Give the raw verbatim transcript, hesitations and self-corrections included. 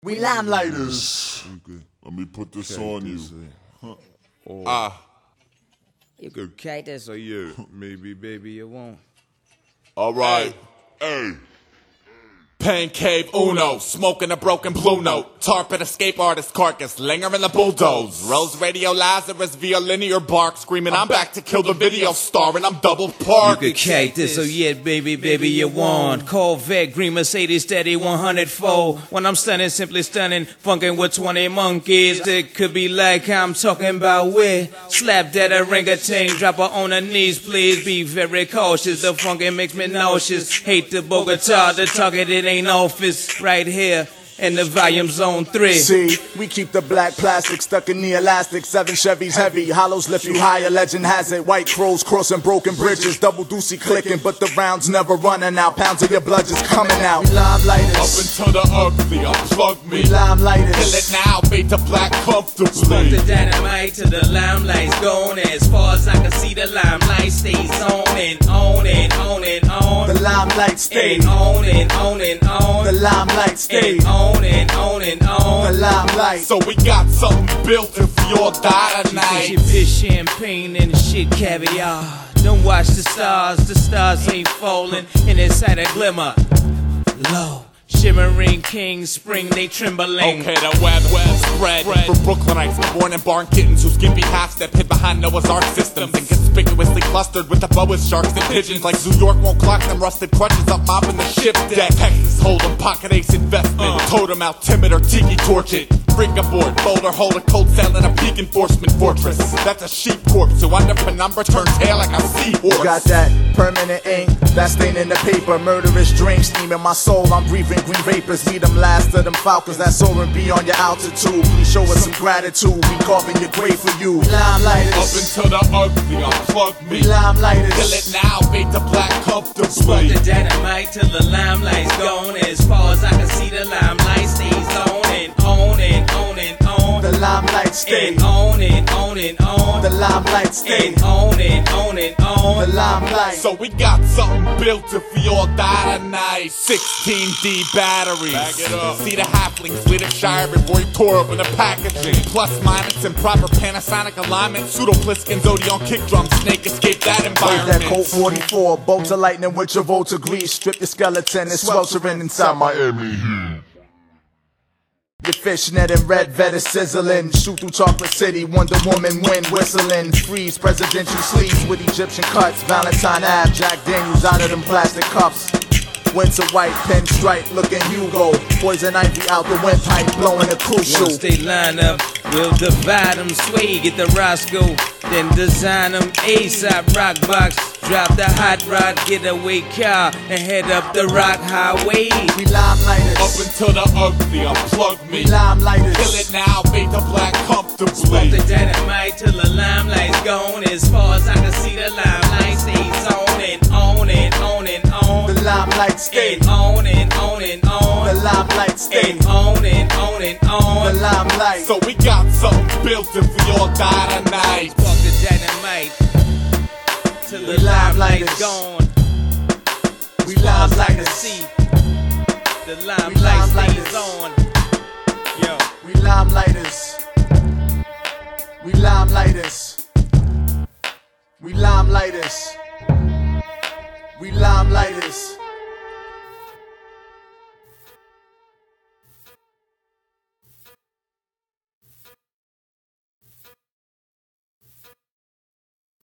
We limelighters. Okay. Let me put this on you. Ah. Huh. Uh, you could kite this or you. Maybe, baby, you won't. All right. Hey. Pain Cave Uno, smoking a broken blue note. Tarpon escape artist carcass, linger in the bulldoze. Rose Radio Lazarus via linear bark, screaming I'm back to kill the video star and I'm double parked. You could kite this, oh yeah, baby, baby, you want. Corvette, green Mercedes, steady one hundred fold. When I'm stunning, simply stunning, funkin' with twenty monkeys. It could be like I'm talking about where. Slap that a ring-a-ting, drop her on her knees, please. Be very cautious, the funkin' makes me nauseous. Hate the Bogota, the target, it ain't office right here in the volume zone three. See, we keep the black plastic stuck in the elastic. Seven Chevys heavy, hollows lift you higher. Legend has it, white crows crossing broken bridges. Double deucey clicking, but the rounds never running out. Pounds of your blood just coming out. We limelighters. Up until the ugly, unplug me. We limelighters. Kill it now, fade the black comfortably. Smoke the dynamite till the limelight's gone. As far as I can see, the limelight stays on and on and on and on. The limelight stays on and on and on. The limelight stays on. On and on and on. The limelight. So we got something built if we all die tonight. She fish champagne and the shit caviar. Don't watch the stars, the stars ain't falling. In inside a glimmer. Low. Shimmering kings, spring they trembling. Okay, the web web spread for Brooklynites, born in barn kittens whose gimpy half step hid behind Noah's Ark systems and conspicuously clustered with the boa sharks and pigeons. Like New York won't clock them rusted crutches up mopping the ship deck. Texas Hold'em, pocket ace investment, uh. totem out timid or tiki torch it. Freak aboard, boulder hold a cold sail in a peak enforcement fortress. That's a sheep corpse who under penumbra turns tail like a seahorse. Got that permanent ink, that stain in the paper. Murderous dream steaming my soul, I'm breathing green vapors. Be them last of them falcons that soar and be on your altitude. Please show us some gratitude, we carving your grave for you. Limelighters. Up until the ugly, unplug me. Limelighters. Kill it now, fade the black comfortably. Smoke the dynamite till the limelight's gone. As far as I can see, the limelight stays on and on and on and on. The limelight stays and on and on and on. The limelight stays and on and on and on. The limelight. So we got something built if we all die tonight. sixteen D batteries. Back it up. See the halflings lead a shire before you tore open the packaging. Plus minus and proper Panasonic alignment. Pseudo Pliskin, Zodion kick drum, snake escape that environment. That Colt forty-four, bolts of lightning with your Volta grease. Strip your skeleton and sweltering inside Miami heat. Your fishnet and red vet sizzling. Shoot through Chocolate City, Wonder Woman wind whistling. Freeze presidential sleeves with Egyptian cuts. Valentine Ave, Jack Daniels out of them plastic cups. Winter white, pinstripe looking Hugo. Poison ivy out the windpipe, blowing a crucial. Once they line up, we'll divide them. Sway, get the Roscoe, then design them. ASAP rock box, drop the hot rod, getaway car, and head up the rock highway. We limelighters. Up until the ugly, unplug me. We limelighters. Kill it now, fade the black comfortably. Smoke the dynamite till the limelight's gone. As far as I can see, the limelight stays on and on and on and on. The limelight stays and on and on and on. The limelight stays and on and on and on. The limelight. So we got something built if we all die tonight. Smoke the dynamite till the limelight's gone. We limelighters. See the limelight stays on. Yo, we limelighters. We limelighters. We limelighters. We limelighters.